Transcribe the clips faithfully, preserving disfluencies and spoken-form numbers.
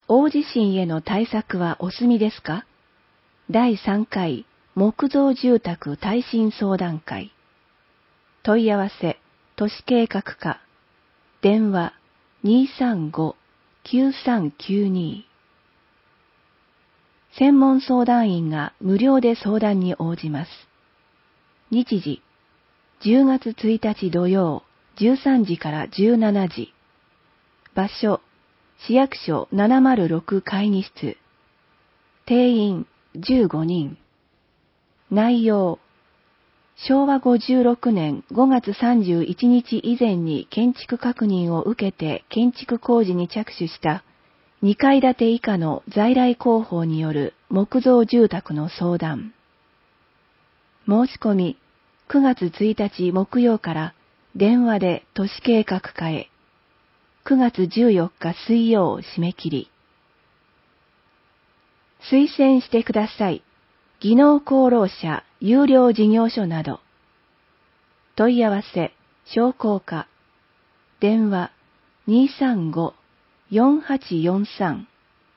大地震への対策はお済みですか？だいさんかい木造住宅耐震相談会。問い合わせ、都市計画課。電話 にーさんご きゅうさんきゅうに。専門相談員が無料で相談に応じます。日時、じゅうがつついたち土曜、じゅうさんじからじゅうしちじ。場所、市役所ななまるろく会議室。定員じゅうごにん。内容、しょうわごじゅうろくねんごがつさんじゅういちにち以前に建築確認を受けて建築工事に着手したにかい建て以下の在来工法による木造住宅の相談。申し込み、くがつついたち木曜から電話で都市計画課へ、くがつじゅうよっか水曜締め切り。推薦してください。技能功労者有料事業所など。問い合わせ、商工課。電話 にーさんご よんはちよんさん。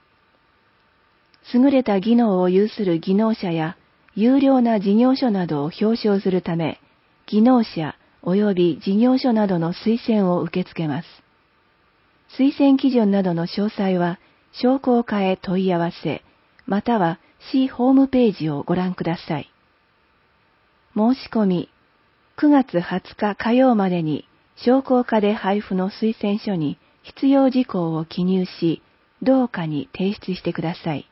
優れた技能を有する技能者や有料な事業所などを表彰するため、技能者及び事業所などの推薦を受け付けます。推薦基準などの詳細は、商工課へ問い合わせ、または市ホームページをご覧ください。申し込み、くがつはつか火曜までに商工課で配布の推薦書に必要事項を記入し、同課に提出してください。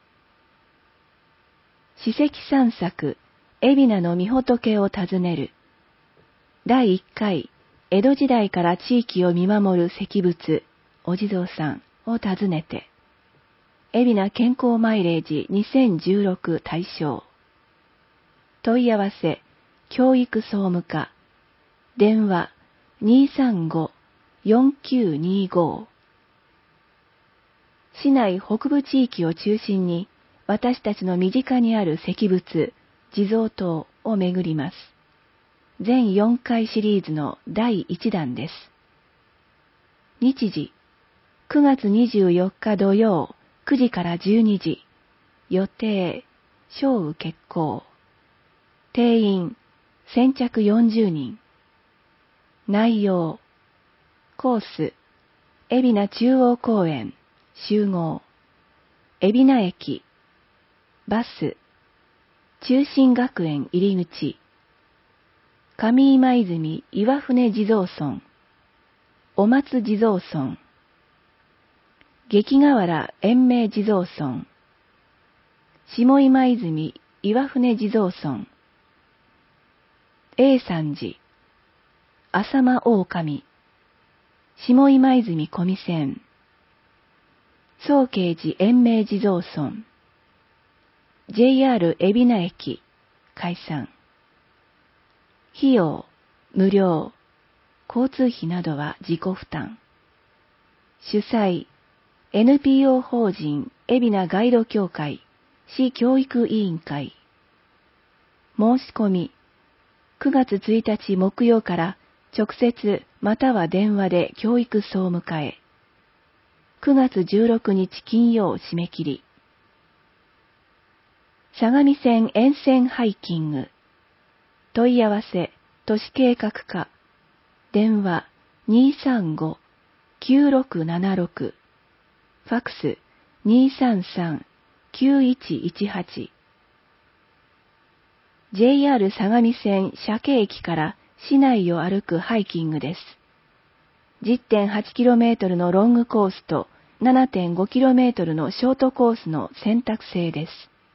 史跡散策、海老名の御仏を訪ねる。だいいっかい、江戸時代から地域を見守る石仏、お地蔵さんを訪ねて。海老名健康マイレージにせんじゅうろく対象。問い合わせ、教育総務課。電話 にーさんご よんきゅうにご。市内北部地域を中心に、私たちの身近にある石仏、地蔵等を巡ります。全よんかいシリーズのだいいちだんです。日時、くがつにじゅうよっか土曜、くじからじゅうにじ。予定、小雨決行。定員、先着よんじゅうにん。内容、コース、海老名中央公園、集合。海老名駅、バス、中心学園入り口。上今泉岩船地蔵村、お松地蔵村。激河原延命地蔵村、下今泉岩船地蔵村、永山寺、浅間大神、下今泉小見線、宗慶寺延命地蔵村、ジェイアール 海老名駅、解散。費用、無料、交通費などは自己負担。主催、エヌピーオー 法人海老名ガイド協会市教育委員会。申し込み、くがつついたち木曜から直接または電話で教育総務課へ。くがつじゅうろくにち金曜締め切り。相模線沿線ハイキング。問い合わせ、都市計画課。電話 にーさんご きゅうろくななろく。ファクス にーさんさん きゅういちいちはち。ジェイアール 相模線鮭駅から市内を歩くハイキングです。じゅってんはちキロメートル のロングコースと ななてんごキロメートル のショートコースの選択制です。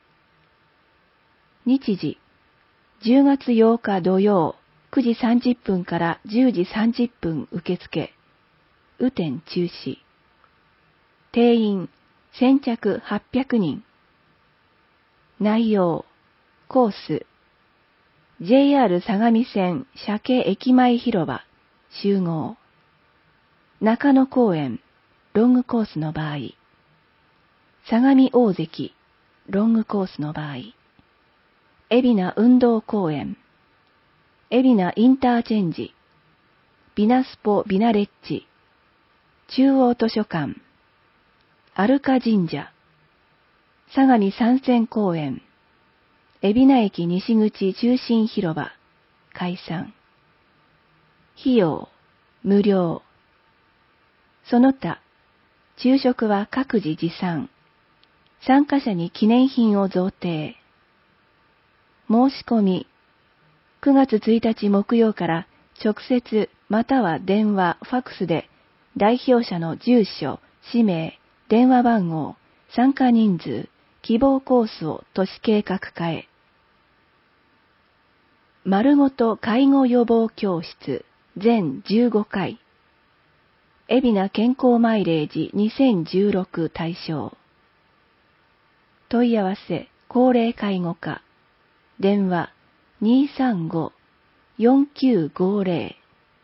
日時、じゅうがつようか土曜、くじさんじゅっぷんからじゅうじさんじゅっぷん受付。雨天中止。定員、先着はっぴゃくにん。内容、コース、ジェイアール 相模線鮭駅前広場、集合。中野公園、ロングコースの場合。相模大関、ロングコースの場合。海老名運動公園。海老名インターチェンジ。ビナスポビナレッジ。中央図書館。 アルカ神社、相模参戦公園、海老名駅西口中心広場、解散。費用、無料。その他、昼食は各自持参。参加者に記念品を贈呈。申し込み、くがつついたち木曜から直接または電話、ファクスで代表者の住所、氏名、電話番号、参加人数、希望コースを都市計画課へ。丸ごと介護予防教室全じゅうごかい。海老名健康マイレージにせんじゅうろく対象。問い合わせ、高齢介護課。電話 にーさんご よんきゅうごぜ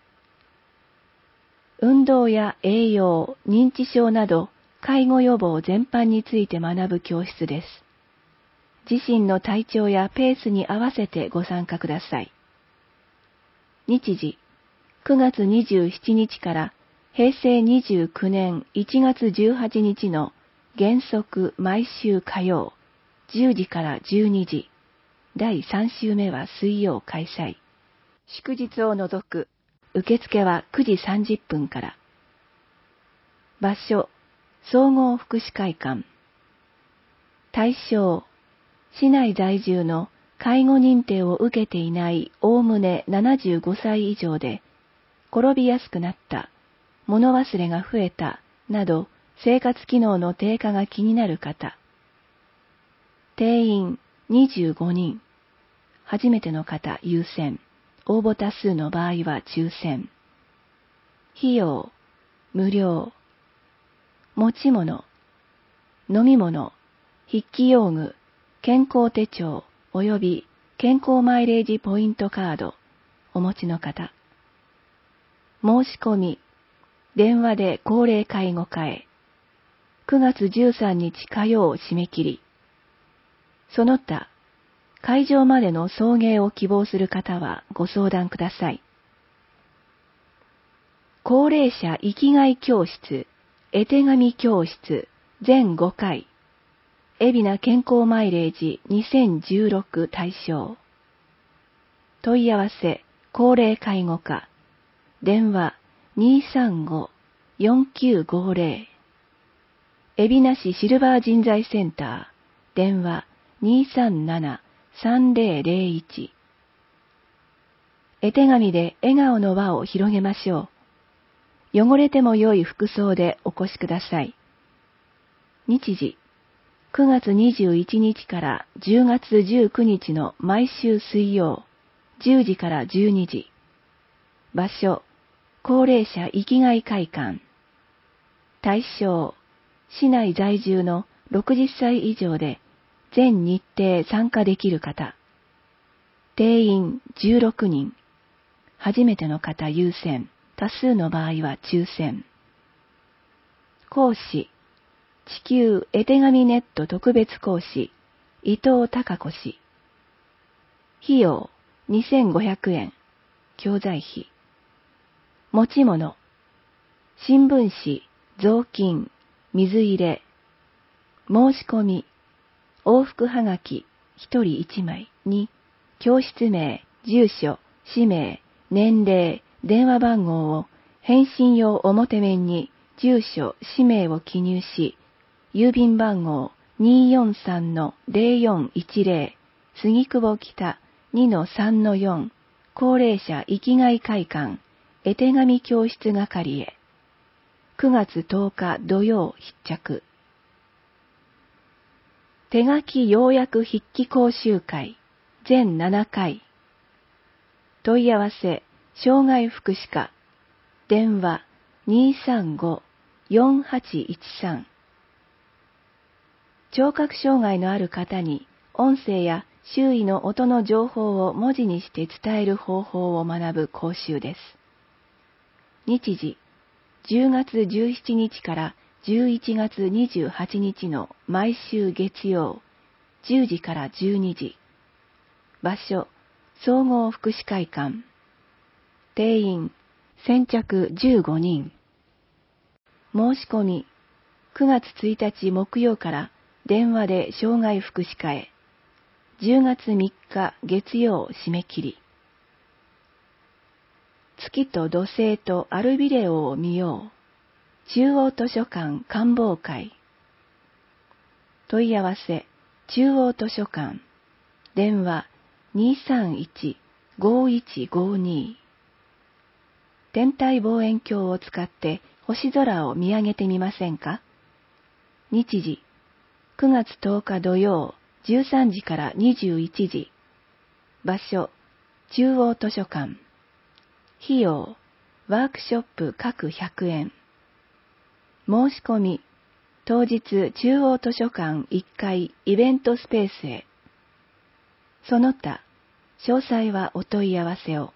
ろ。運動や栄養、認知症など介護予防全般について学ぶ教室です。自身の体調やペースに合わせてご参加ください。日時、くがつにじゅうしちにちからへいせいにじゅうきゅうねんいちがつじゅうはちにちの原則毎週火曜、じゅうじからじゅうにじ、だいさん週目は水曜開催。祝日を除く、受付はくじさんじゅっぷんから。場所、総合福祉会館。対象、市内在住の介護認定を受けていないおおむねななじゅうごさい以上で、転びやすくなった、物忘れが増えた、など生活機能の低下が気になる方。定員にじゅうごにん。初めての方優先。応募多数の場合は抽選。費用、無料。持ち物、飲み物、筆記用具、健康手帳及び健康マイレージポイントカード、お持ちの方。申し込み、電話で高齢介護課へ。くがつじゅうさんにち火曜締め切り。その他、会場までの送迎を希望する方はご相談ください。高齢者生きがい教室、絵手紙教室、全ごかい。海老名健康マイレージにせんじゅうろく対象。問い合わせ、高齢介護課。電話 にーさんご よんきゅうごぜろ。海老名市シルバー人材センター。電話 にーさんなな さんぜろぜろいち。絵手紙で笑顔の輪を広げましょう。汚れても良い服装でお越しください。日時、くがつにじゅういちにちからじゅうがつじゅうくにちの毎週水曜、じゅうじからじゅうにじ。場所、高齢者生きがい会館。対象、市内在住のろくじゅっさい以上で全日程参加できる方。定員じゅうろくにん。初めての方優先。多数の場合は抽選。講師、地球絵手紙ネット特別講師、伊藤孝子氏。費用にせんごひゃくえん。教材費。持ち物、新聞紙、雑巾、水入れ。申し込み、往復はがきひとりいちまいに、教室名、住所、氏名、年齢、電話番号を返信用表面に住所、氏名を記入し、郵便番号 にーよんさん ぜろよんいちぜろ 杉久保北 にのさんのよん 高齢者生きがい会館絵手紙教室係へ。くがつとおか土曜必着。手書き要約筆記講習会全ななかい。問い合わせ、障害福祉課。電話 にーさんご よんはちいちさん。聴覚障害のある方に音声や周囲の音の情報を文字にして伝える方法を学ぶ講習です。日時、じゅうがつじゅうしちにちからじゅういちがつにじゅうはちにちの毎週月曜、じゅうじからじゅうにじ。場所、総合福祉会館。定員、先着じゅうごにん。申し込み、 くがつついたち木曜から電話で障害福祉課へ、じゅうがつみっか月曜締め切り。月と土星とアルビレオを見よう。中央図書館官房会。問い合わせ、中央図書館。電話 にさんいち ごいちごに。天体望遠鏡を使って星空を見上げてみませんか？日時、くがつとおか土曜、じゅうさんじからにじゅういちじ。場所、中央図書館。費用、ワークショップ各ひゃくえん。申し込み、当日中央図書館いっかいイベントスペースへ。その他、詳細はお問い合わせを。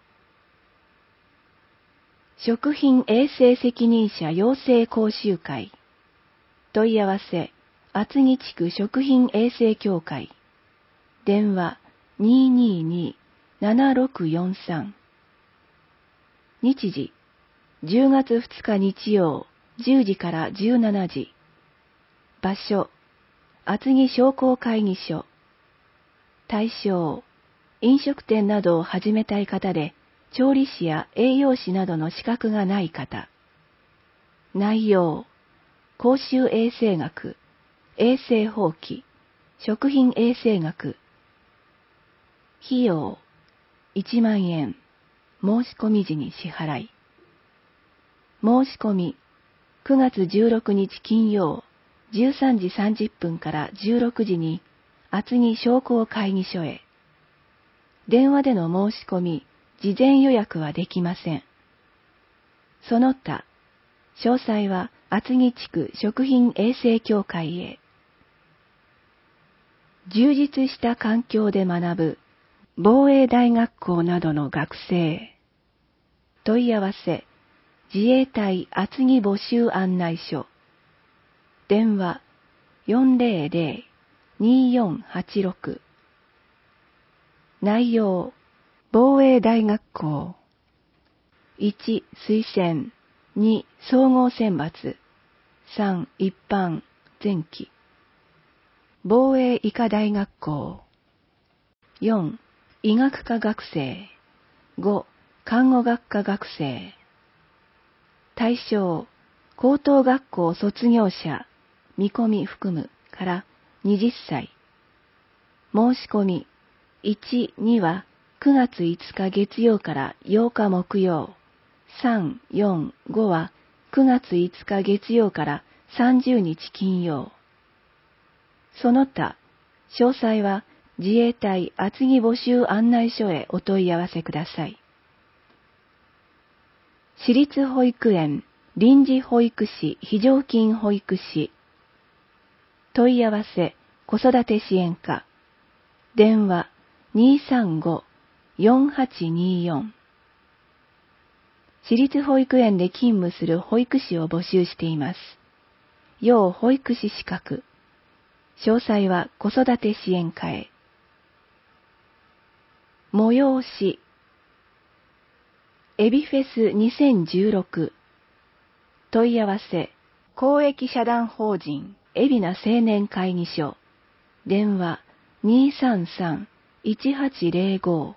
食品衛生責任者養成講習会。問い合わせ、厚木地区食品衛生協会。電話 にーにーにー ななろくよんさん。日時、じゅうがつふつか日曜、じゅうじからじゅうしちじ。場所、厚木商工会議所。対象、飲食店などを始めたい方で、調理師や栄養士などの資格がない方。内容、公衆衛生学、衛生法規、食品衛生学。費用、いちまんえん。申し込み時に支払い。申し込み、くがつじゅうろくにち金曜、じゅうさんじさんじゅっぷんからじゅうろくじに、厚木商工会議所へ。電話での申し込み、事前予約はできません。その他、詳細は厚木地区食品衛生協会へ。充実した環境で学ぶ防衛大学校などの学生。問い合わせ、自衛隊厚木募集案内所。電話 よんぜろぜろ にーよんはちろく。内容、防衛大学校。いち推薦、に総合選抜、さん一般前期。防衛医科大学校。よん医学科学生。ご看護学科学生。対象、高等学校卒業者、見込み含むからはたち。申し込み、いち、にはくがついつか月曜からようか木曜。さん、よん、ごはくがついつか月曜からさんじゅうにち金曜。その他、詳細は自衛隊厚木募集案内所へお問い合わせください。私立保育園、臨時保育士非常勤保育士。問い合わせ、子育て支援課。電話 にさんご よんはちにーよん。私立保育園で勤務する保育士を募集しています。要保育士資格。詳細は子育て支援課へ。催し。エビフェスにせんじゅうろく。問い合わせ、公益社団法人海老名青年会議所。電話 にさんさん いちはちぜろご。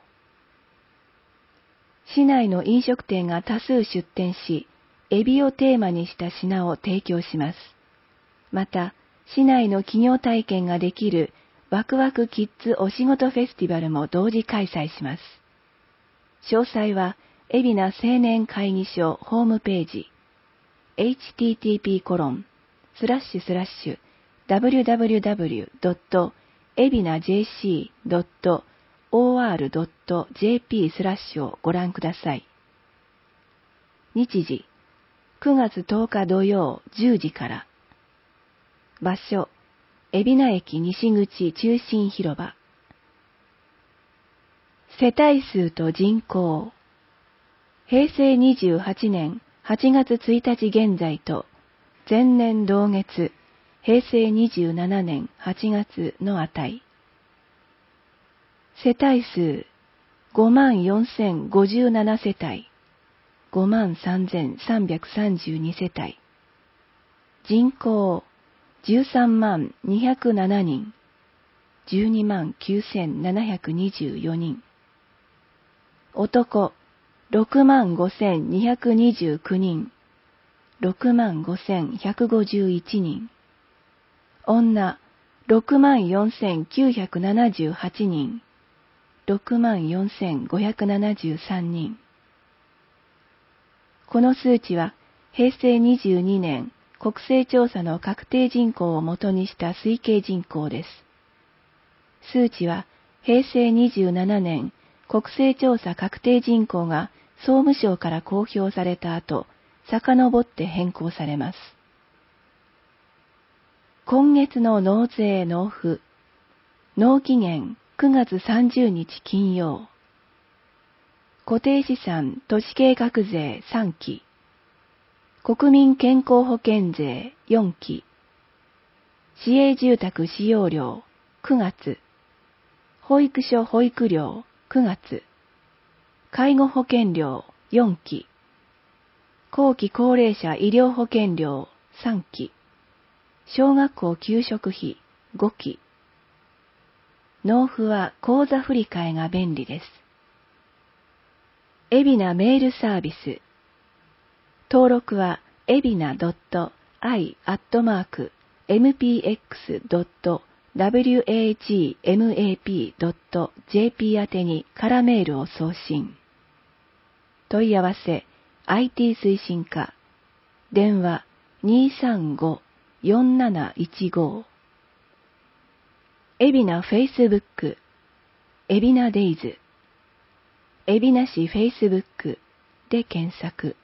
市内の飲食店が多数出店し、エビをテーマにした品を提供します。また、市内の企業体験ができるワクワクキッズお仕事フェスティバルも同時開催します。詳細は、海老名青年会議所ホームページ、エイチティーティーピーコロンスラッシュスラッシュダブリューダブリューダブリュードットエビナジェーシードットオーアールドットジェーピースラッシュをご覧ください。日時、くがつとおか土曜じゅうじから。場所、海老名駅西口中心広場。世帯数と人口。へいせいにじゅうはちねんはちがつついたち現在と、前年同月、へいせいにじゅうななねんはちがつの値。世帯数、ごまんよんせんごじゅうなな世帯、ごまんさんぜんさんびゃくさんじゅうに世帯。人口、 じゅうさんまんにひゃくななにん、じゅうにまんきゅうせんななひゃくにじゅうよにん。男、ろくまんごせんにひゃくにじゅうきゅうにん、ろくまんごせんひゃくごじゅういちにん。女、ろくまんよんせんきゅうひゃくななじゅうはちにん、ろくまんよんせんごひゃくななじゅうさんにん。この数値は、へいせいにじゅうにねん国勢調査の確定人口をもとにした推計人口です。数値は、へいせいにじゅうななねん国勢調査確定人口が総務省から公表された後、遡って変更されます。今月の納税納付。納期限くがつさんじゅうにち金曜。固定資産都市計画税さんき。国民健康保険税よんき。市営住宅使用料くがつ。保育所保育料くがつ。介護保険料よんき。後期高齢者医療保険料さんき。小学校給食費ごき。納付は口座振替が便利です。海老名メールサービス。登録は海老名 .i アットマーク エムピーエックス ドット ダブリューエージーエムエーピー ドット ジェーピー 宛てに空メールを送信。問い合わせ アイティー 推進課。電話 にーさんご よんなないちご。海老名フェイスブック。海老名デイズ。海老名市フェイスブックで検索。